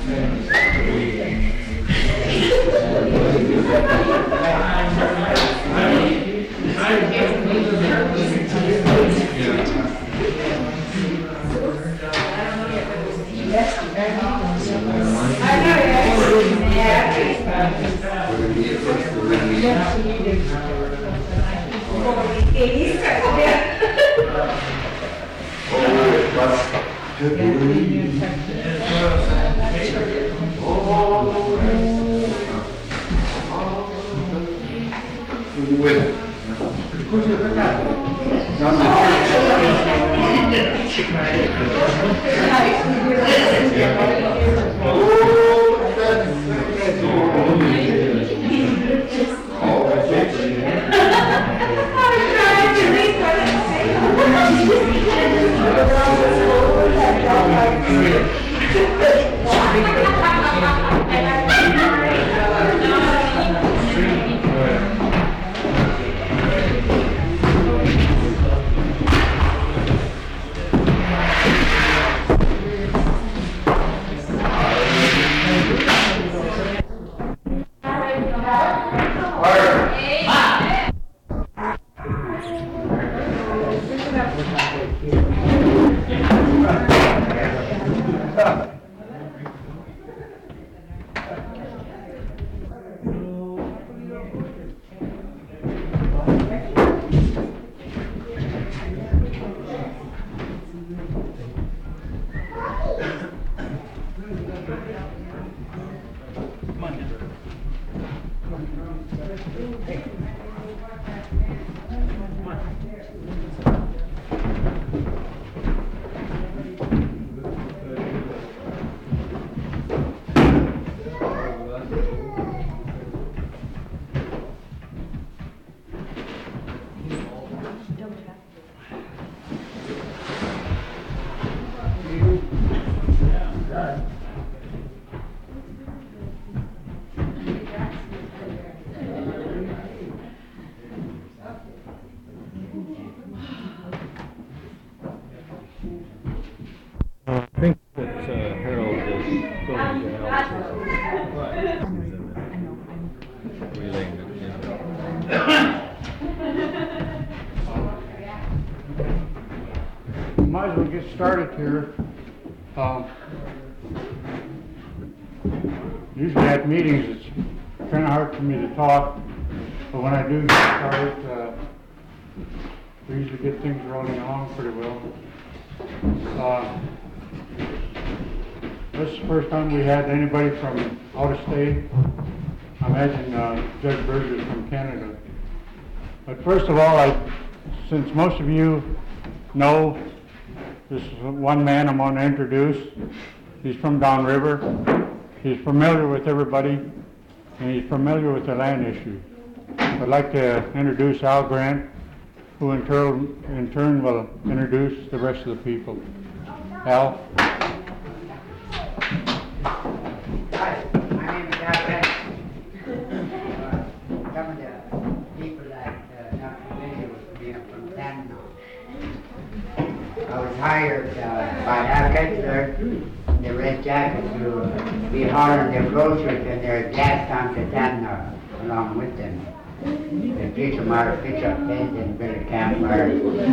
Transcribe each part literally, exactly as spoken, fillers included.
I think that uh, Harold is going to help relaying it. Might as well get started here. Um, usually at meetings it's kind of hard for me to talk, but when I do get started, uh, we usually get things rolling along pretty well. Uh, This is the first time we had anybody from out of state. I imagine uh, Judge Berger is from Canada. But first of all, I, since most of you know this is one man I'm going to introduce. He's from downriver. He's familiar with everybody, and he's familiar with the land issue. I'd like to introduce Al Grant, who in turn, in turn will introduce the rest of the people. Al? Hi, my name is Al Grant. Uh, some of the people that uh, not familiar with me are from Tanana. I was hired uh, by Al Kessler, the Red Jackets, to be hauling their groceries and their gas down to Tanana along with them. They teach them how to pitch up tents and build a campfire.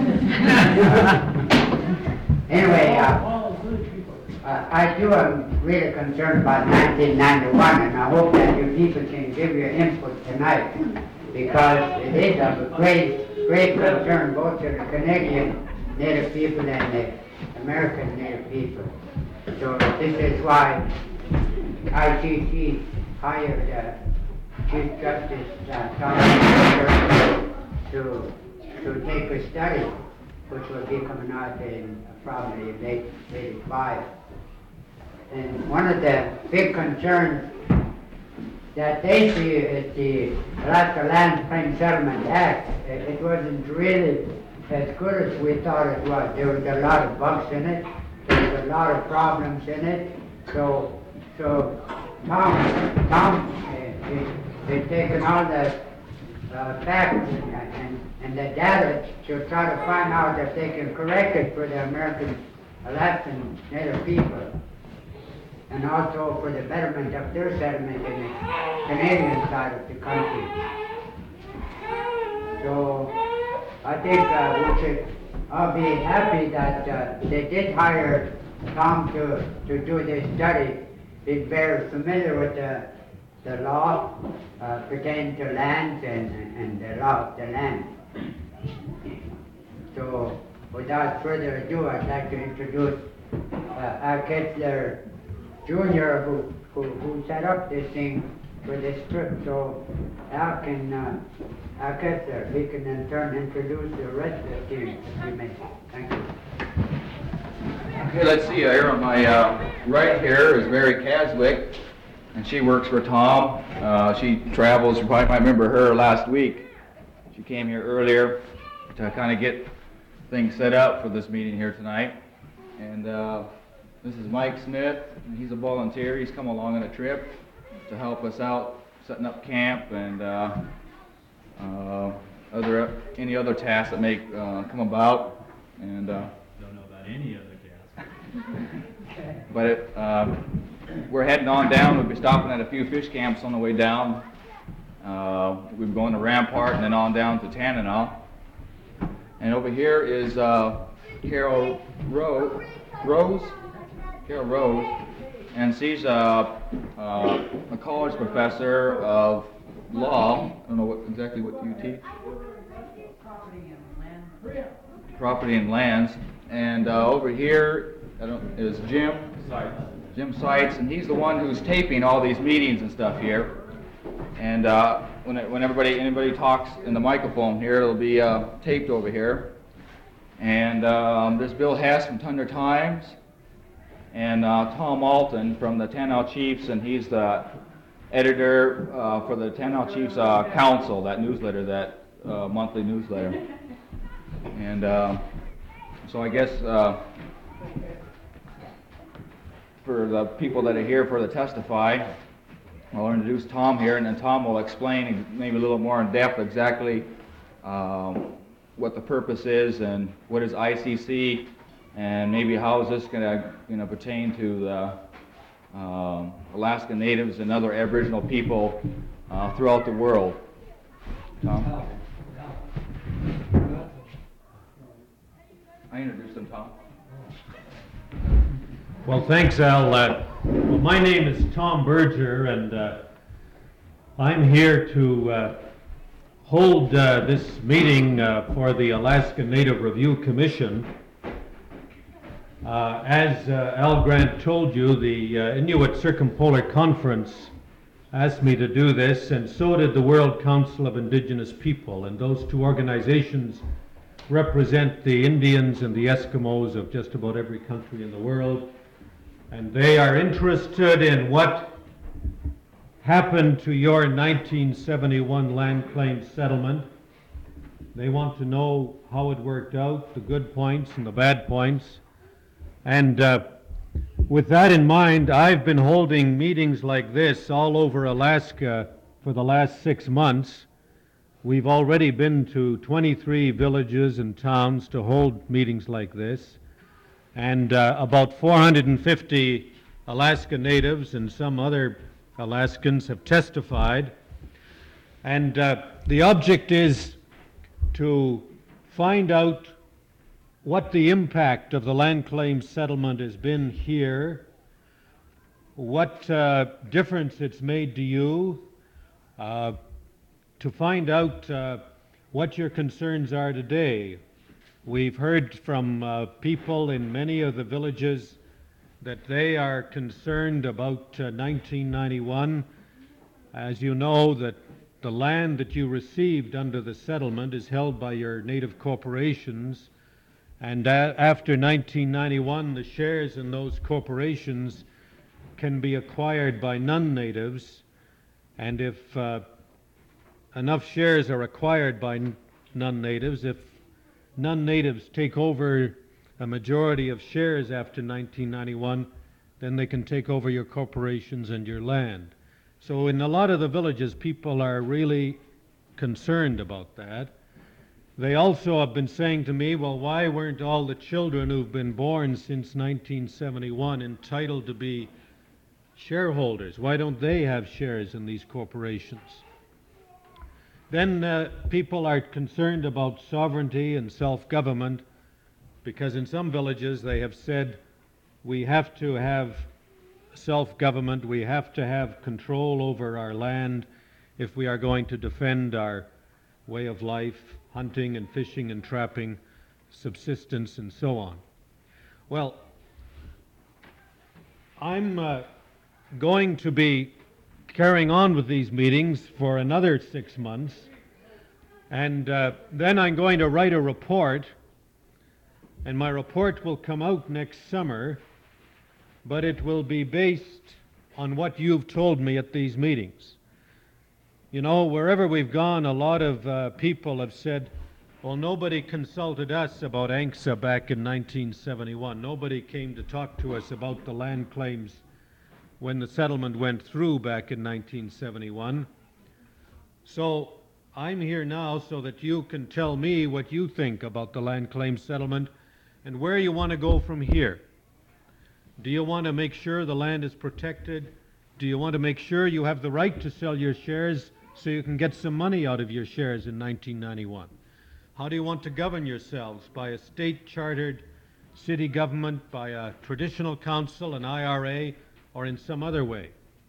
uh, anyway, uh, Uh, I too am really concerned about nineteen ninety-one, and I hope that you people can give your input tonight, because it is of great, great concern both to the Canadian Native people and the American Native people. So this is why I C C hired uh, Chief Justice uh, Thomas to to take a study, which will be coming out in probably late eighty-five. And one of the big concerns that they see is the Alaska Land Claim Settlement Act. It, it wasn't really as good as we thought it was. There was a lot of bugs in it. There was a lot of problems in it. So, so Tom, Tom uh, has taken all the uh, facts and, and, and the data to try to find out if they can correct it for the American Alaskan Native people. and also for the betterment of their settlement in the Canadian side of the country. So I think uh, we should all be happy that uh, they did hire Tom to, to do this study. He's very familiar with the, the law uh, pertaining to lands and, and the law of the land. So without further ado, I'd like to introduce uh, Al Kessler Junior who, who, who set up this thing for this trip. So Al can, uh, Al Kessler, he can in turn introduce the rest of the team, if you may. Thank you. Okay, let's see, here on my uh, right here is Mary Caswick, and she works for Tom. Uh, she travels, you probably might remember her last week. She came here earlier to kind of get things set up for this meeting here tonight. And uh, this is Mike Smith, and he's a volunteer. He's come along on a trip to help us out setting up camp and uh, uh, other any other tasks that may uh, come about. And uh, Don't know about any other gas. but it, uh, we're heading on down. We'll be stopping at a few fish camps on the way down. Uh, we'll be going to Rampart and then on down to Tanana. And over here is uh, Carol Ro Rose, Carol Rose, and she's a, uh, a college professor of law. I don't know what, exactly what you teach. Property and land. Property and lands. And uh, over here I don't, is Jim. Jim Seitz, and he's the one who's taping all these meetings and stuff here. And uh, when, it, when everybody, anybody talks in the microphone here, it'll be uh, taped over here. And um, there's Bill Hess from Thunder Times, and uh, Tom Alton from the Tanao Chiefs, and he's the editor uh, for the Tanao Chiefs uh, Council, that newsletter, that uh, monthly newsletter. And uh, so I guess uh, for the people that are here for the testify, I'll introduce Tom here, and then Tom will explain maybe a little more in depth exactly um, what the purpose is and what is I C C, and maybe how is this going to, you know, pertain to the um, Alaska Natives and other Aboriginal people uh, throughout the world. Tom? I introduced him, Tom. Well, thanks, Al. Uh, well, my name is Tom Berger, and uh, I'm here to uh, hold uh, this meeting uh, for the Alaska Native Review Commission. Uh, as uh, Al Grant told you, the uh, Inuit Circumpolar Conference asked me to do this, and so did the World Council of Indigenous People, and those two organizations represent the Indians and the Eskimos of just about every country in the world. And they are interested in what happened to your nineteen seventy-one land claim settlement. They want to know how it worked out, the good points and the bad points. And uh, with that in mind, I've been holding meetings like this all over Alaska for the last six months. We've already been to twenty-three villages and towns to hold meetings like this. And uh, about four hundred fifty Alaska Natives and some other Alaskans have testified. And uh, the object is to find out what the impact of the land claim settlement has been here, what uh, difference it's made to you, uh, to find out uh, what your concerns are today. We've heard from uh, people in many of the villages that they are concerned about uh, nineteen ninety-one. As you know, that the land that you received under the settlement is held by your native corporations, and uh, after nineteen ninety-one, the shares in those corporations can be acquired by non-natives, and if uh, enough shares are acquired by non-natives, if non-natives take over a majority of shares after nineteen ninety-one, then they can take over your corporations and your land. So in a lot of the villages, people are really concerned about that. They also have been saying to me, well, why weren't all the children who've been born since nineteen seventy-one entitled to be shareholders? Why don't they have shares in these corporations? Then uh, people are concerned about sovereignty and self-government, because in some villages they have said we have to have self-government, we have to have control over our land if we are going to defend our way of life, hunting and fishing and trapping, subsistence and so on. Well, I'm uh, going to be carrying on with these meetings for another six months, and uh, then I'm going to write a report, and my report will come out next summer, but it will be based on what you've told me at these meetings. You know, wherever we've gone, a lot of uh, people have said, well, nobody consulted us about ANCSA back in nineteen seventy-one. Nobody came to talk to us about the land claims when the settlement went through back in nineteen seventy-one. So I'm here now so that you can tell me what you think about the land claim settlement and where you want to go from here. Do you want to make sure the land is protected? Do you want to make sure you have the right to sell your shares so you can get some money out of your shares in nineteen ninety-one? How do you want to govern yourselves? By a state-chartered city government, by a traditional council, an I R A, or in some other way?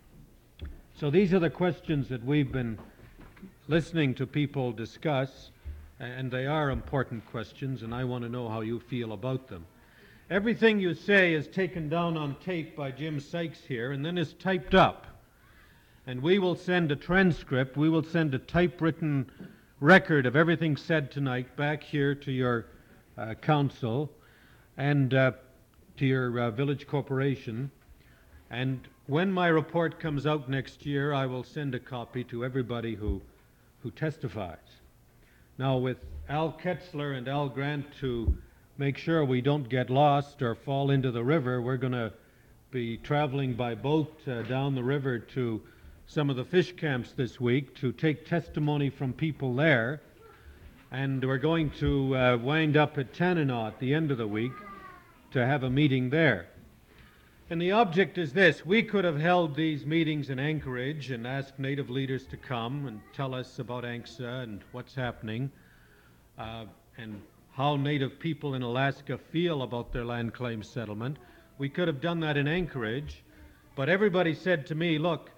So these are the questions that we've been listening to people discuss, and they are important questions, and I want to know how you feel about them. Everything you say is taken down on tape by Jim Sykes here, and then is typed up. And we will send a transcript, we will send a typewritten record of everything said tonight back here to your uh, council and uh, to your uh, village corporation. And when my report comes out next year, I will send a copy to everybody who, who testifies. Now, with Al Ketzler and Al Grant to make sure we don't get lost or fall into the river, we're going to be traveling by boat uh, down the river to some of the fish camps this week to take testimony from people there. And we're going to uh, wind up at Tanana at the end of the week to have a meeting there. And the object is this: we could have held these meetings in Anchorage and asked Native leaders to come and tell us about ANCSA and what's happening, uh, and how Native people in Alaska feel about their land claim settlement. We could have done that in Anchorage, but everybody said to me, look,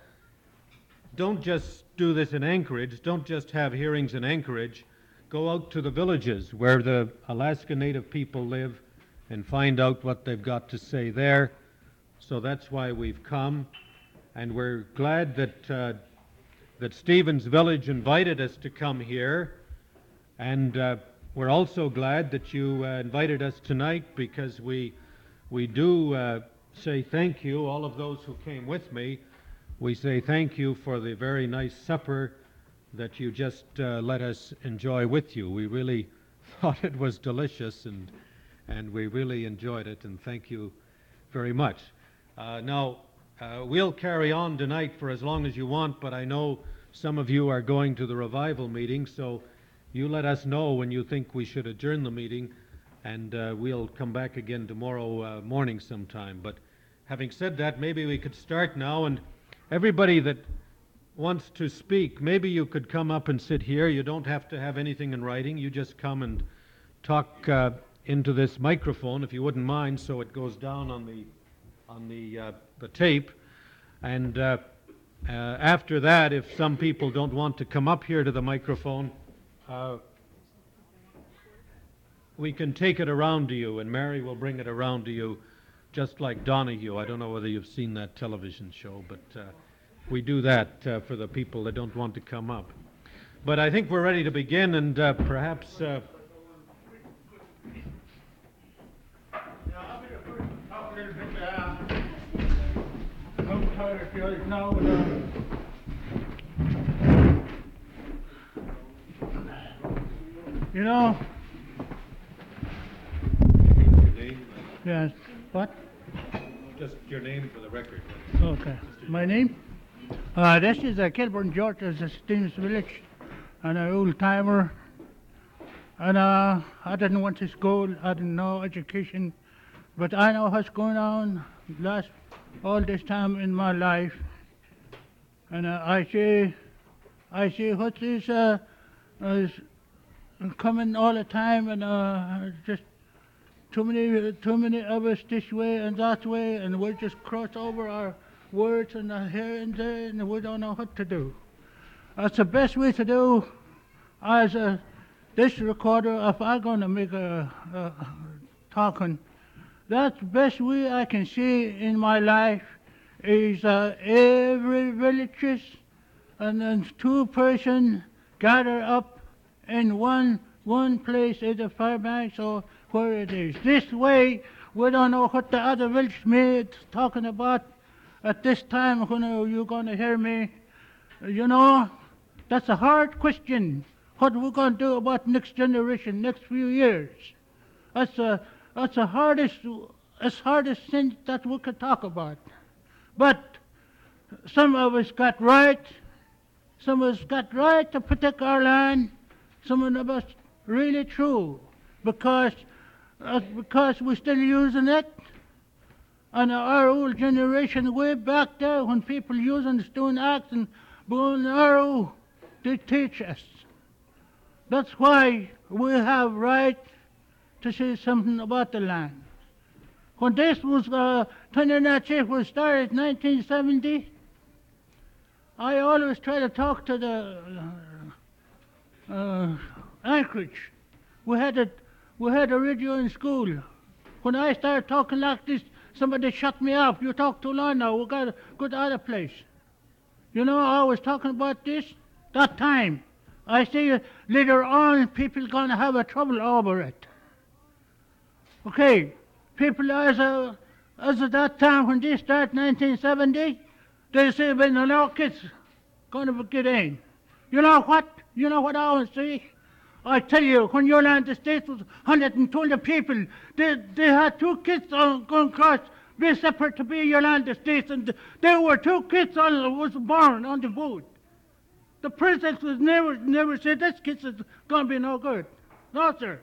don't just do this in Anchorage, don't just have hearings in Anchorage, go out to the villages where the Alaska Native people live and find out what they've got to say there. So that's why we've come, and we're glad that uh, that Stevens Village invited us to come here, and uh, we're also glad that you uh, invited us tonight, because we we do uh, say thank you, all of those who came with me. We say thank you for the very nice supper that you just uh, let us enjoy with you. We really thought it was delicious, and and we really enjoyed it, and thank you very much. Uh, now, uh, we'll carry on tonight for as long as you want, but I know some of you are going to the revival meeting, so you let us know when you think we should adjourn the meeting, and uh, we'll come back again tomorrow uh, morning sometime. But having said that, maybe we could start now, and everybody that wants to speak, maybe you could come up and sit here. You don't have to have anything in writing. You just come and talk uh, into this microphone, if you wouldn't mind, so it goes down on the on the uh, the tape. And uh, uh, after that, if some people don't want to come up here to the microphone, uh, we can take it around to you, and Mary will bring it around to you, just like Donahue. I don't know whether you've seen that television show, but uh, we do that uh, for the people that don't want to come up. But I think we're ready to begin, and uh, perhaps... Uh, You know, yes, what? Just your name for the record. Okay, my name? Uh, this is uh, Kilburn George, this is Stevens Village, and an old timer. And uh, I didn't went to school, I didn't know education, but I know what's going on. Last all this time in my life, and uh, I see, I see what is uh, is coming all the time, and uh, just too many, too many of us this way and that way, and we just cross over our words and uh, here and there, and we don't know what to do. That's the best way to do. As a this recorder, if I'm going to make a, a talking, that's the best way I can see in my life is uh, every villages and then two person gather up in one one place at the Fairbanks or where it is. This way, we don't know what the other village mates talking about at this time when uh, you're going to hear me. You know, that's a hard question. What we're going to do about next generation, next few years? That's a that's the hardest, as hardest thing that we could talk about. But some of us got right. Some of us got right to protect our land. Some of us really true, because uh, because we're still using it. And our old generation, way back there, when people using the stone axe and bow and arrow, they teach us. That's why we have right to say something about the land. When this was, uh, Trinidad Chief was started in nineteen seventy, I always try to talk to the uh, uh, Anchorage. We had a, we had a radio in school. When I started talking like this, somebody shut me off. You talk too long now. We got to go to other place. You know, I was talking about this that time. I say later on, people gonna have a trouble over it. Okay, people as a as at that time when they start nineteen seventy, they say when the law kids gonna get in. You know what? You know what I always say? I tell you, when your land the States was one hundred twenty people, they they had two kids on going across, be separate to be your land the States, and there were two kids on was born on the boat. The president was never never said this kid is gonna be no good. No, sir.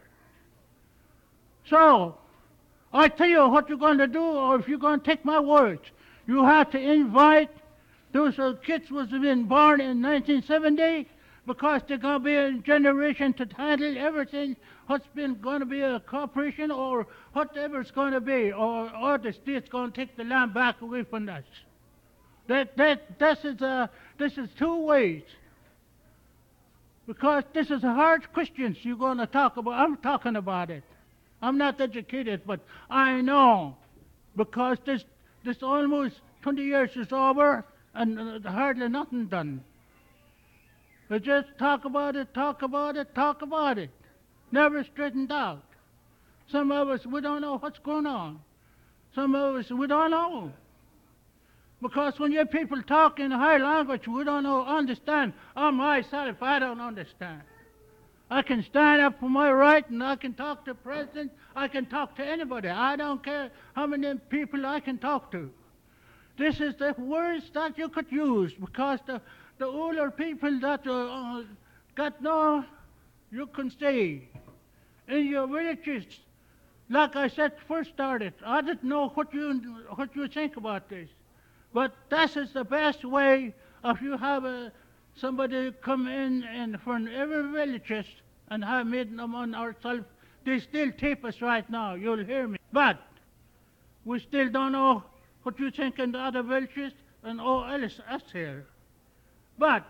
So I tell you what you're going to do, or if you're going to take my words, you have to invite those uh, kids was been born in nineteen seventy, because they're going to be a generation to handle everything what's been going to be a corporation or whatever it's going to be, or, or the state's going to take the land back away from us. That, that, this, is, uh, this is two ways. Because this is a hard questions you're going to talk about. I'm talking about it. I'm not educated, but I know, because this this almost twenty years is over and uh, hardly nothing done. They just talk about it, talk about it, talk about it. Never straightened out. Some of us, we don't know what's going on. Some of us, we don't know. Because when your people talk in a high language, we don't know, understand. I myself, I don't understand. I can stand up for my right, and I can talk to the president. I can talk to anybody. I don't care how many people I can talk to. This is the words that you could use, because the, the older people that uh, uh, got no, you can stay in your villages. Like I said, first started, I didn't know what you what you think about this, but this is the best way. If you have a somebody come in and from every villages and have made them on ourselves, they still tape us right now. You'll hear me, but we still don't know what you think in the other villages and all else us here. But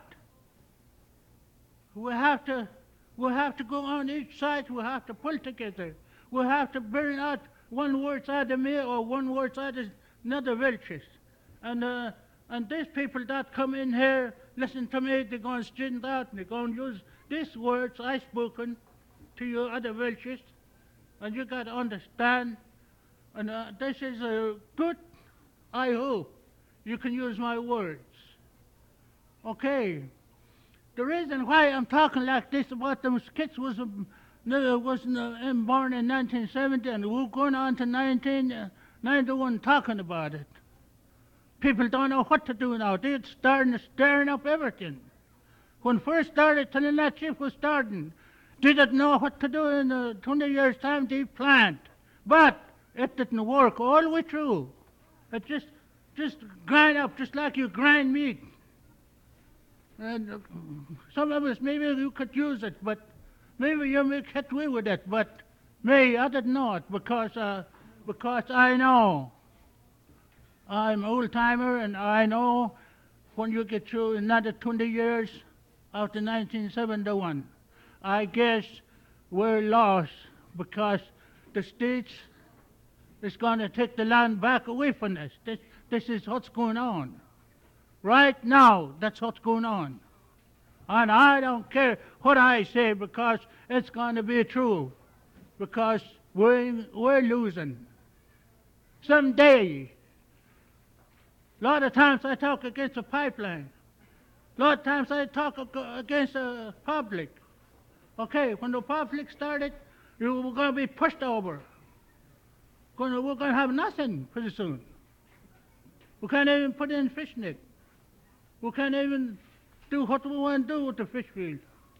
we have to we have to go on each side. We have to pull together. We have to bring out one word side of me or one word side of another villages. And uh, and these people that come in here, listen to me, they're going to straighten out and they're going to use these words I spoken to your other villages. And you got to understand. And uh, this is a good, I hope you can use my words. Okay. The reason why I'm talking like this about them kids was uh, was uh, born in nineteen seventy, and we're going on to nineteen ninety-one talking about it. People don't know what to do now. They're starting stirring up everything. When first started, Trinidad Chief was starting. They didn't know what to do in uh, twenty years' time. They planned, but it didn't work all the way through. It just just grind up just like you grind meat. And uh, some of us, maybe you could use it, but maybe you may get away with it, but me, I did not, because, uh, because I know. I'm an old-timer, and I know when you get through another twenty years after nineteen seventy-one, I guess we're lost because the states is going to take the land back away from us. This, this is what's going on. Right now, that's what's going on. And I don't care what I say because it's going to be true. Because we're, we're losing. Someday, a lot of times I talk against the pipeline. A lot of times I talk ag- against the public. Okay, when the public started, you were going to be pushed over. Gonna, we're going to have nothing pretty soon. We can't even put in fish net. We can't even do what we want to do with the fish field.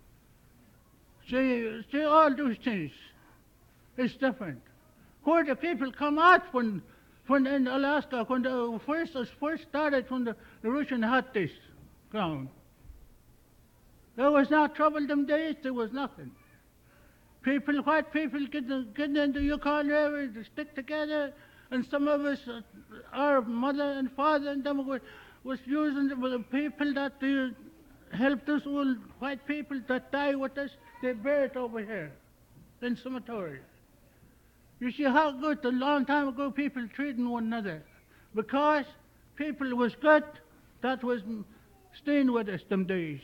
See, see all those things. It's different. Where the people come out when, when in Alaska, when the first first started, when the, the Russian had this ground. There was no trouble them days. There was nothing. People, white people, getting getting into Yukon River to stick together, and some of us, uh, our mother and father and them were, was using the, the people that uh, helped us, old white people that die with us. They buried over here in cemetery. You see how good a long time ago people treating one another, because people was good. That was staying with us them days.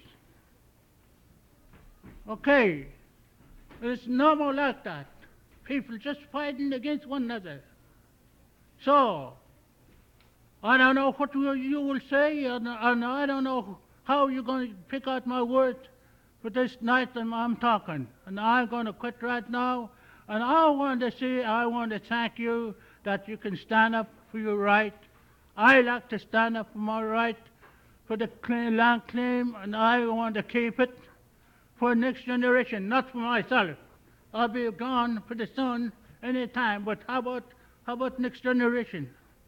Okay. It's no more like that. People just fighting against one another. So, I don't know what you, you will say, and, and I don't know how you're going to pick out my words for this night I'm, I'm talking. And I'm going to quit right now. And I want to say, I want to thank you that you can stand up for your right. I like to stand up for my right, for the claim, land claim, and I want to keep it for next generation, not for myself. I'll be gone pretty soon, any time, but how about, how about next generation?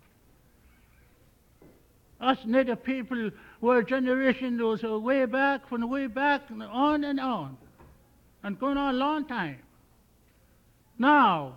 Us native people were a generation that was way back, from way back, and on and on, and going on a long time. Now,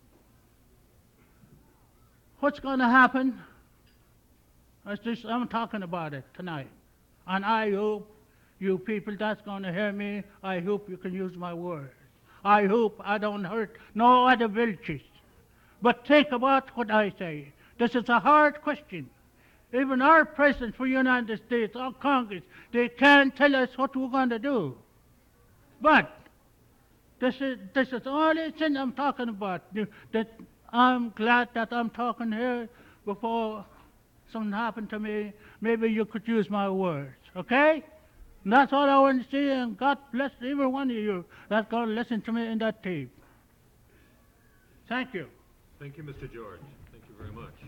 what's going to happen? That's just, I'm talking about it tonight, and I hope you people that's going to hear me, I hope you can use my words. I hope I don't hurt no other villages. But think about what I say. This is a hard question. Even our president for the United States, our Congress, they can't tell us what we're going to do. But this is, this is the only thing I'm talking about. That I'm glad that I'm talking here before something happened to me. Maybe you could use my words, okay? And that's all I want to say, and God bless every one of you that's going to listen to me in that tape. Thank you. Thank you, Mister George. Thank you very much.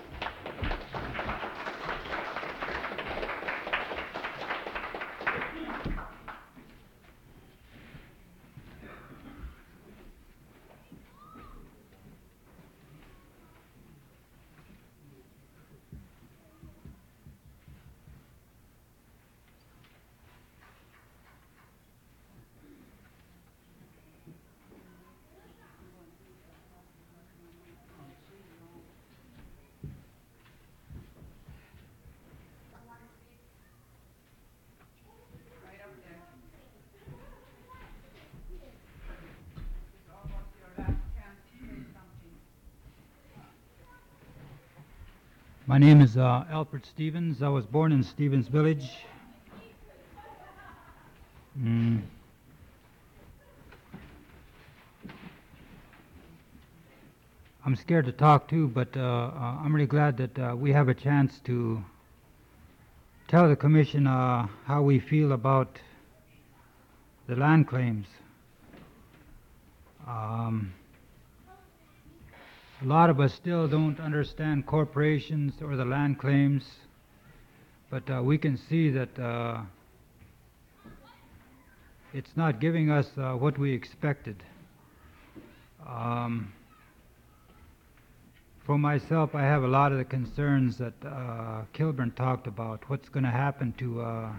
My name is uh, Alfred Stevens. I was born in Stevens Village. Mm. I'm scared to talk too, but uh, uh, I'm really glad that uh, we have a chance to tell the Commission uh, how we feel about the land claims. Um, A lot of us still don't understand corporations or the land claims, but uh, we can see that uh, it's not giving us uh, what we expected. Um, For myself, I have a lot of the concerns that uh, Kilburn talked about. What's going to happen to uh,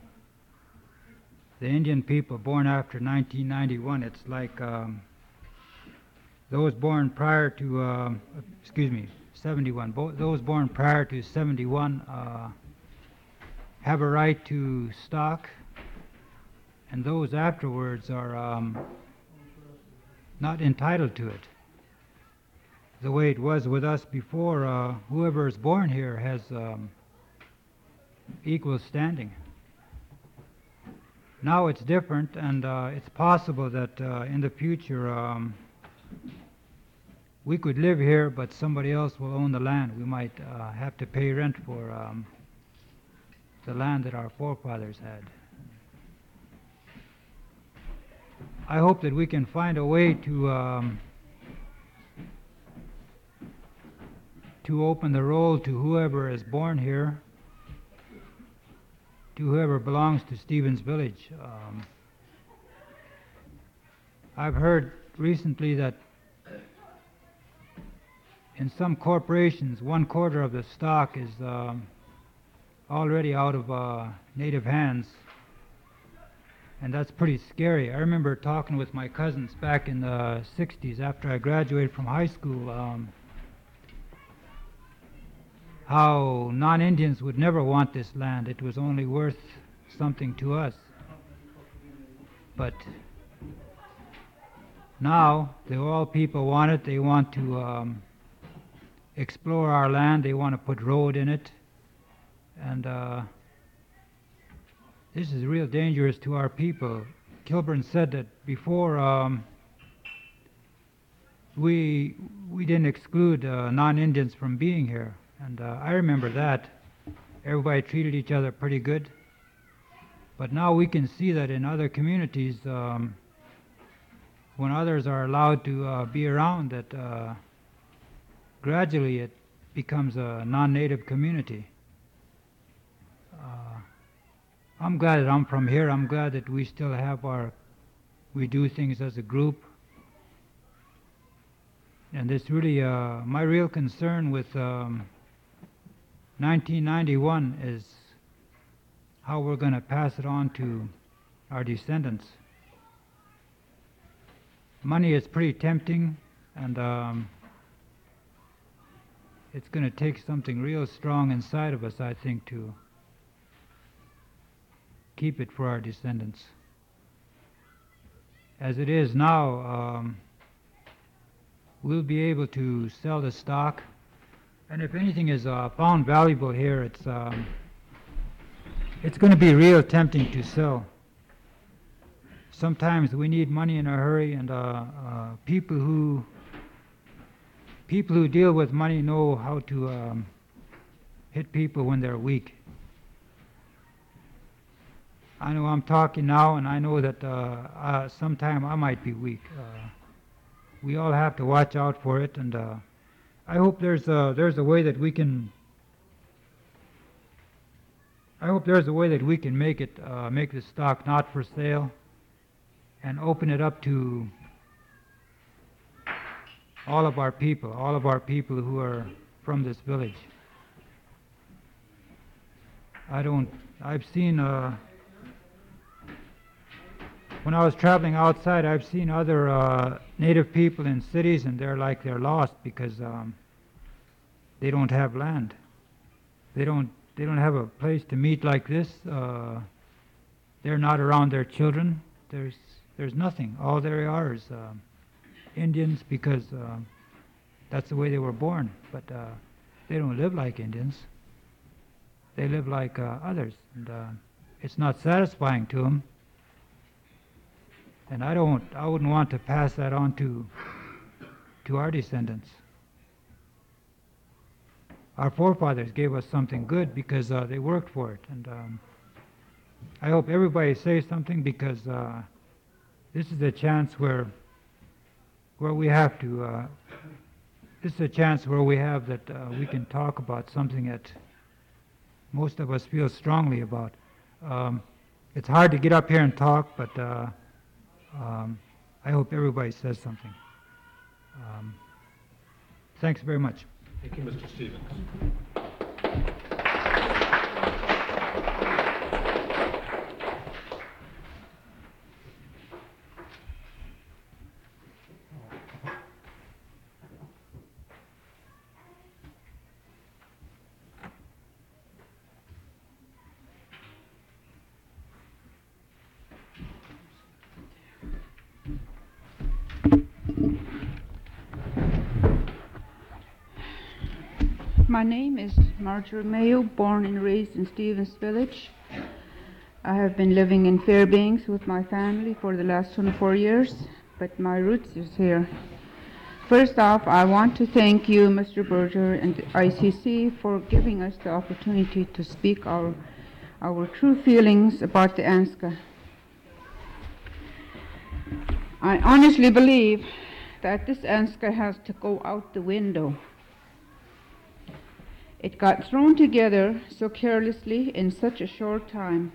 the Indian people born after nineteen ninety-one? It's like um, those born prior to, uh, excuse me, seventy-one. Bo- those born prior to seventy-one uh, have a right to stock, and those afterwards are um, not entitled to it. The way it was with us before, uh, whoever is born here has um, equal standing. Now it's different, and uh, it's possible that uh, in the future um, we could live here, but somebody else will own the land. We might uh, have to pay rent for um, the land that our forefathers had. I hope that we can find a way to um, to open the road to whoever is born here, to whoever belongs to Stevens Village. Um, I've heard recently that in some corporations, one quarter of the stock is um, already out of uh, native hands, and that's pretty scary. I remember talking with my cousins back in the sixties after I graduated from high school, um, how non-Indians would never want this land. It was only worth something to us. But now, the oil people want it. They want to um, explore our land. They want to put road in it. And uh, this is real dangerous to our people. Kilburn said that before um, we, we didn't exclude uh, non-Indians from being here. And uh, I remember that. Everybody treated each other pretty good. But now we can see that in other communities, um, when others are allowed to uh, be around, that uh, gradually it becomes a non-native community. Uh, I'm glad that I'm from here. I'm glad that we still have our, we do things as a group. And it's really, uh, my real concern with um, nineteen ninety-one is how we're going to pass it on to our descendants. Money is pretty tempting, and um, it's going to take something real strong inside of us, I think, to keep it for our descendants. As it is now, um, we'll be able to sell the stock. And if anything is uh, found valuable here, it's um, it's going to be real tempting to sell. Sometimes we need money in a hurry, and uh, uh, people who people who deal with money know how to um, hit people when they're weak. I know I'm talking now, and I know that uh, uh, sometime I might be weak. Uh, we all have to watch out for it, and uh, I hope there's a, there's a way that we can. I hope there's a way that we can make it uh, make the stock not for sale, and open it up to all of our people, all of our people who are from this village. I don't. I've seen. Uh, when I was traveling outside, I've seen other uh, native people in cities, and they're like they're lost because um, they don't have land. They don't. They don't have a place to meet like this. Uh, they're not around their children. There's. There's nothing. All there are is uh, Indians because uh, that's the way they were born. But uh, they don't live like Indians. They live like uh, others, and uh, it's not satisfying to them. And I don't. I wouldn't want to pass that on to to our descendants. Our forefathers gave us something good because uh, they worked for it, and um, I hope everybody says something because uh, this is a chance where where we have to. Uh, this is a chance where we have that uh, we can talk about something that most of us feel strongly about. Um, it's hard to get up here and talk, but. Uh, Um, I hope everybody says something. Um, thanks very much. Thank you, Mister Stevens. My name is Marjorie Mayo, born and raised in Stevens Village. I have been living in Fairbanks with my family for the last twenty-four years, but my roots is here. First off, I want to thank you, Mister Berger, and the I C C for giving us the opportunity to speak our, our true feelings about the ANZCA. I honestly believe that this ANZCA has to go out the window. It got thrown together so carelessly in such a short time.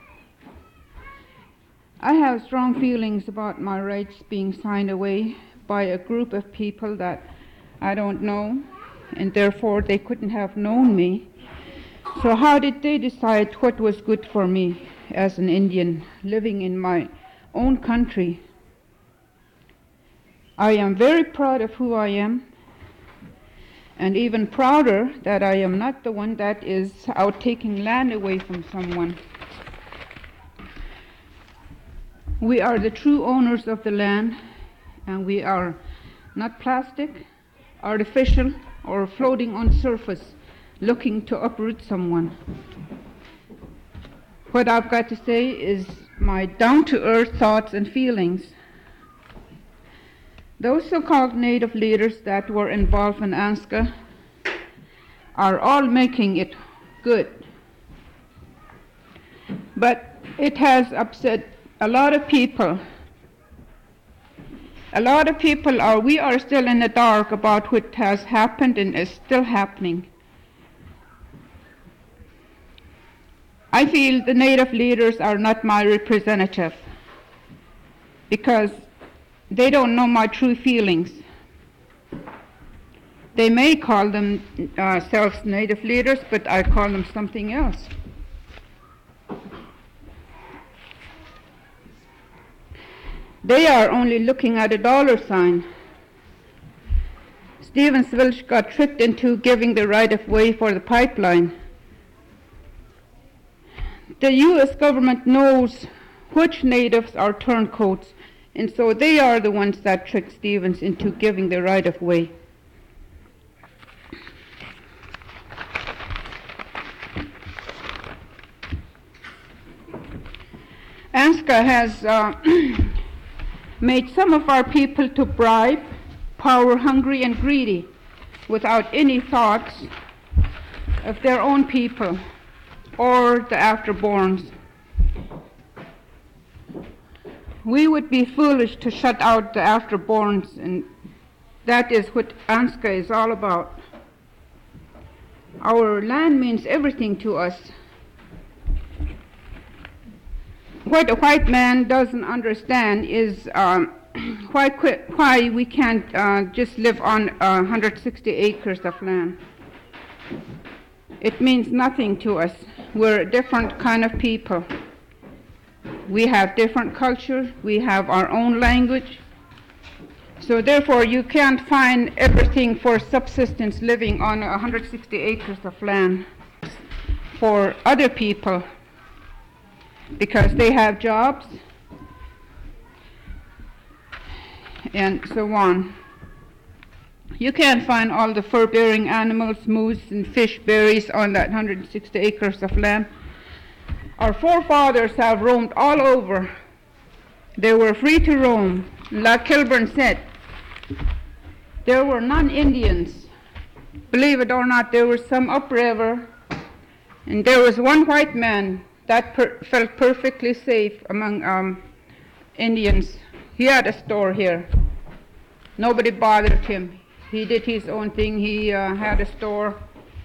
I have strong feelings about my rights being signed away by a group of people that I don't know, and therefore they couldn't have known me. So how did they decide what was good for me as an Indian living in my own country? I am very proud of who I am, and even prouder that I am not the one that is out taking land away from someone. We are the true owners of the land, and we are not plastic, artificial, or floating on surface looking to uproot someone. What I've got to say is my down-to-earth thoughts and feelings. Those so-called native leaders that were involved in ANZCA are all making it good. But it has upset a lot of people. A lot of people are, we are still in the dark about what has happened and is still happening. I feel the native leaders are not my representative because they don't know my true feelings. They may call themselves uh, native leaders, but I call them something else. They are only looking at a dollar sign. Stevens Village got tricked into giving the right of way for the pipeline. The U S government knows which natives are turncoats, and so they are the ones that tricked Stevens into giving the right of way. ANZCA has uh, made some of our people to bribe, power hungry and greedy, without any thoughts of their own people or the afterborns. We would be foolish to shut out the afterborns, and that is what ANZCA is all about. Our land means everything to us. What a white man doesn't understand is um, why, quit, why we can't uh, just live on uh, one hundred sixty acres of land. It means nothing to us. We're a different kind of people. We have different cultures. We have our own language. So therefore, you can't find everything for subsistence living on one hundred sixty acres of land for other people, because they have jobs and so on. You can't find all the fur-bearing animals, moose and fish berries on that one hundred sixty acres of land. Our forefathers have roamed all over. They were free to roam. Like Kilburn said, there were non-Indians. Believe it or not, there was some upriver, and there was one white man that per felt perfectly safe among um, Indians. He had a store here. Nobody bothered him. He did his own thing. He uh, had a store.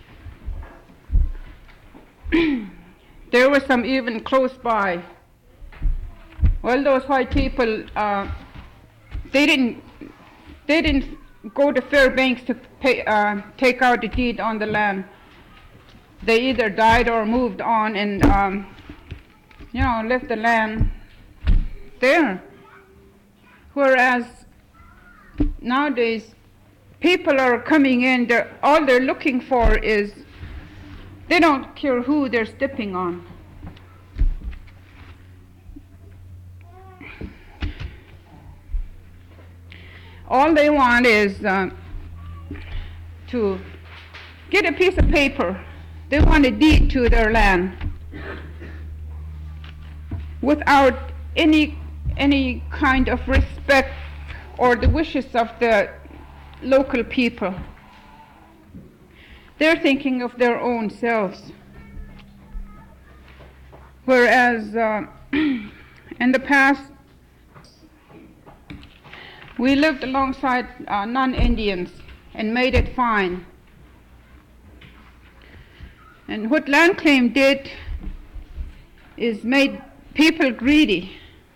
There were some even close by. Well, those white people, uh, they didn't, they didn't go to Fairbanks to pay, uh, take out the deed on the land. They either died or moved on and, um, you know, left the land there. Whereas nowadays, people are coming in, they're, all they're looking for is, they don't care who they're stepping on. All they want is uh, to get a piece of paper. They want a deed to their land without any any kind of respect or the wishes of the local people. They're thinking of their own selves. Whereas uh, in the past, we lived alongside uh, non-Indians and made it fine. And what land claim did is made people greedy.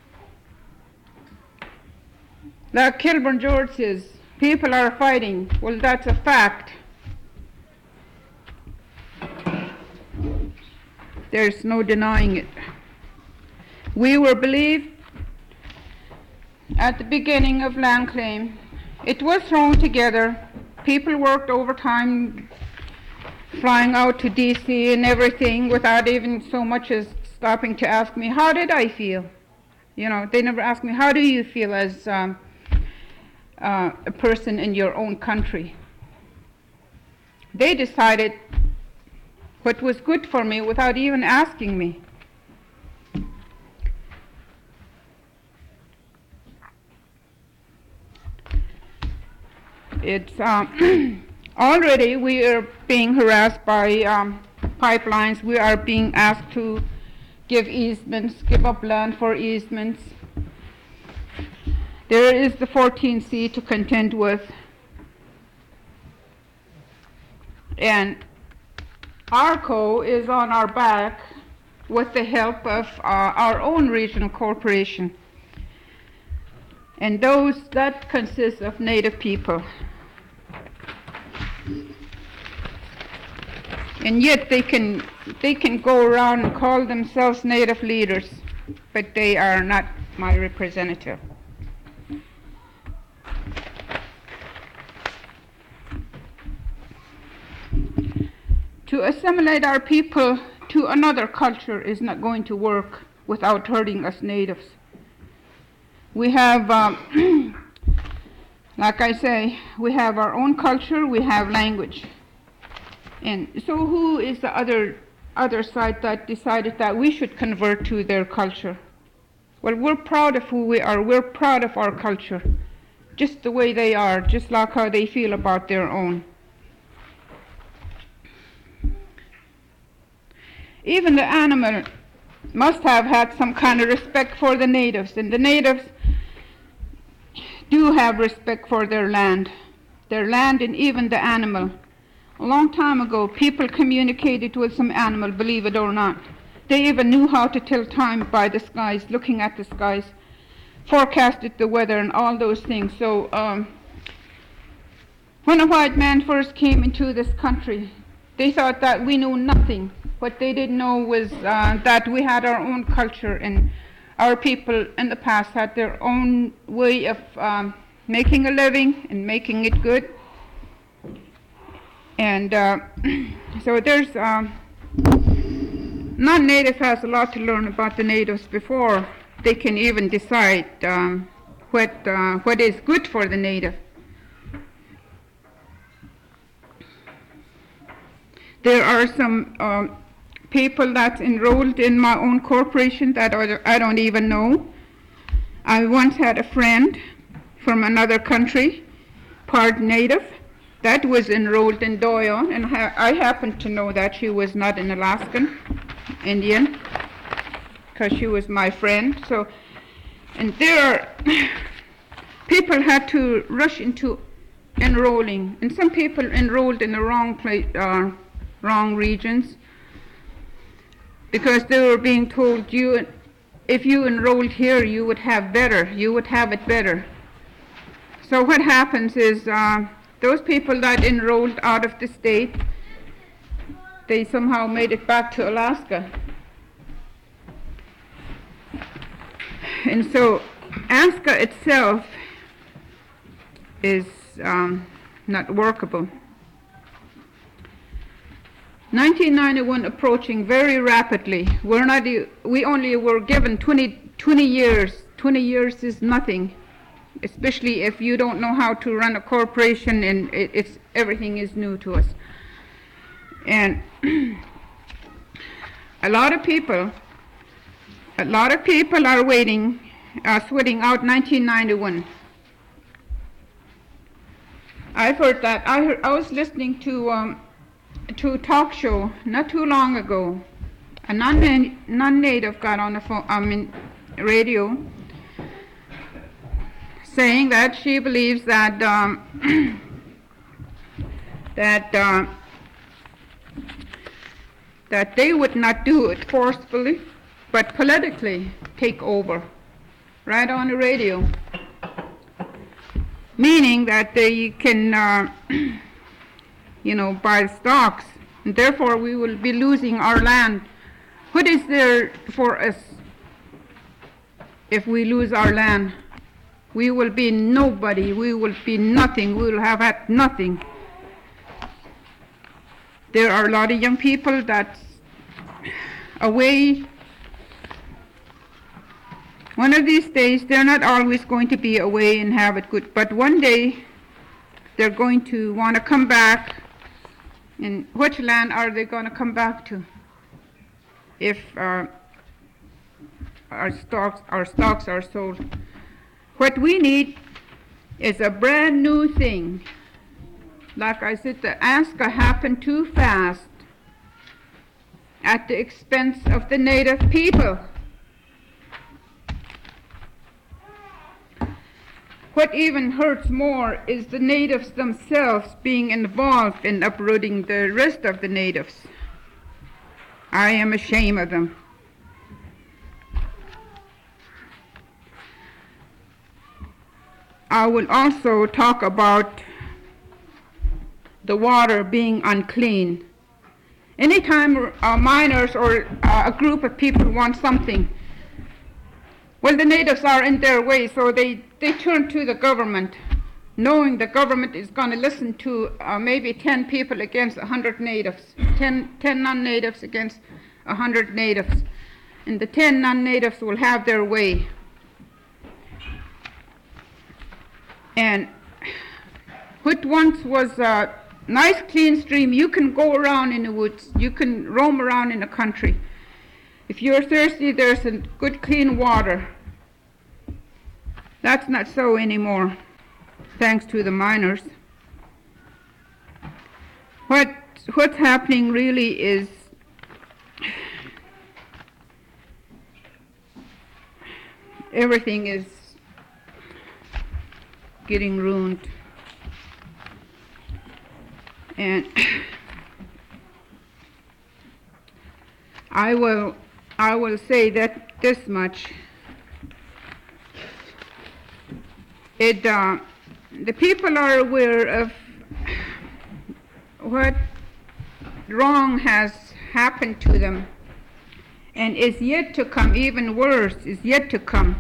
Like Kilburn George says, people are fighting. Well, that's a fact. There's no denying it. We were believed at the beginning of land claim. It was thrown together. People worked overtime, flying out to D C and everything without even so much as stopping to ask me, how did I feel? You know, they never asked me, how do you feel as um, uh, a person in your own country? They decided what was good for me without even asking me. It's um, already we are being harassed by um, pipelines. We are being asked to give easements, give up land for easements. There is the fourteen C to contend with. And ARCO is on our back with the help of uh, our own regional corporation. And those, that consists of Native people. And yet they can they can go around and call themselves Native leaders, but they are not my representative. To assimilate our people to another culture is not going to work without hurting us natives. We have, um, like I say, we have our own culture, we have language. And so who is the other other side that decided that we should convert to their culture? Well, we're proud of who we are. We're proud of our culture, just the way they are, just like how they feel about their own. Even the animal must have had some kind of respect for the natives, and the natives do have respect for their land, their land and even the animal. A long time ago, people communicated with some animal, believe it or not. They even knew how to tell time by the skies, looking at the skies, forecasted the weather and all those things. So um, when a white man first came into this country, they thought that we knew nothing. What they didn't know was uh, that we had our own culture, and our people in the past had their own way of um, making a living and making it good. And uh, so there's, um, non-native has a lot to learn about the natives before they can even decide um, what, uh, what is good for the native. There are some um, people that's enrolled in my own corporation that I don't even know. I once had a friend from another country, part native, that was enrolled in Doyon, and ha I happened to know that she was not an Alaskan Indian, because she was my friend. So, and there are people had to rush into enrolling, and some people enrolled in the wrong place, uh, wrong regions, because they were being told, you, if you enrolled here, you would have better, you would have it better. So what happens is uh, those people that enrolled out of the state, they somehow made it back to Alaska. And so ASCA itself is um, not workable. nineteen ninety-one approaching very rapidly. We're not, we only were given twenty, twenty years. twenty years is nothing, especially if you don't know how to run a corporation and it, it's, everything is new to us. And a lot of people, a lot of people are waiting, uh, sweating out nineteen ninety-one. I've heard that. I, heard, I was listening to um, to a talk show not too long ago. A non non-native got on the phone, I mean, radio, saying that she believes that um, that uh, that they would not do it forcefully, but politically take over, right on the radio. Meaning that they can, uh, you know, buy stocks, and therefore we will be losing our land. What is there for us if we lose our land? We will be nobody, we will be nothing, we will have had nothing. There are a lot of young people that's away. One of these days, they're not always going to be away and have it good, but one day they're going to want to come back. And which land are they going to come back to if uh, our stocks, our stocks are sold? What we need is a brand new thing. Like I said, the ASCA happened too fast at the expense of the native people. What even hurts more is the natives themselves being involved in uprooting the rest of the natives. I am ashamed of them. I will also talk about the water being unclean. Anytime uh, miners or uh, a group of people want something, well, the natives are in their way, so they, they turn to the government, knowing the government is going to listen to uh, maybe ten people against one hundred natives, ten, ten non-natives against one hundred natives, and the ten non-natives will have their way. And what once was a nice clean stream, you can go around in the woods, you can roam around in the country. If you're thirsty, there's a good clean water. That's not so anymore, thanks to the miners. What, what's happening really is everything is getting ruined. And I will, I will say that this much. It, uh, the people are aware of what wrong has happened to them, and is yet to come, even worse, is yet to come.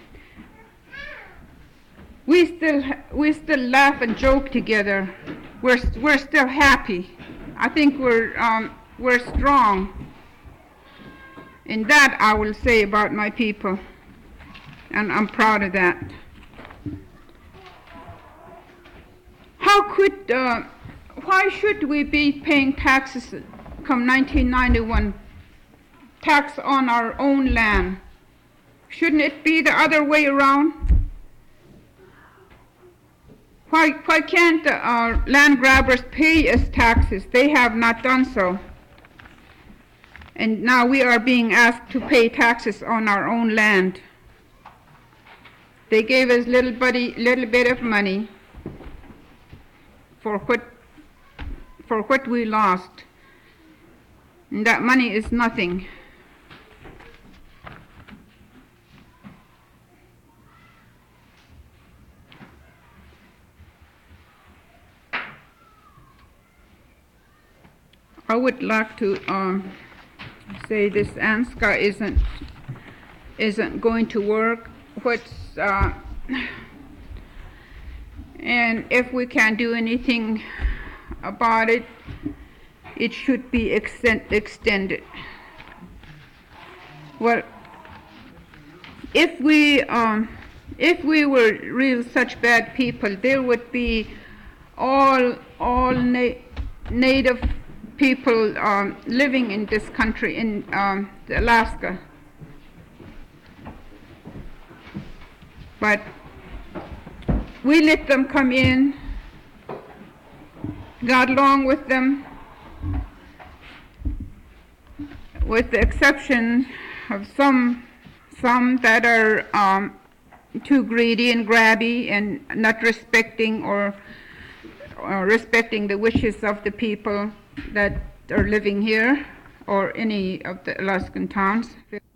We still, we still laugh and joke together. We're, we're still happy. I think we're, um, we're strong. And that I will say about my people, and I'm proud of that. How could, uh, why should we be paying taxes come nineteen ninety-one, tax on our own land? Shouldn't it be the other way around? Why, why can't uh, land grabbers pay us taxes? They have not done so. And now we are being asked to pay taxes on our own land. They gave us little, buddy, little bit of money for what, for what we lost. And that money is nothing. I would like to um, say this ANSCA isn't isn't going to work. What's uh, and if we can't do anything about it, it should be extend, extended. Well, if we um, if we were real such bad people, there would be all all na native people um, living in this country, in um, Alaska. But we let them come in, got along with them, with the exception of some some that are um, too greedy and grabby and not respecting or, or respecting the wishes of the people that are living here or any of the Alaskan towns.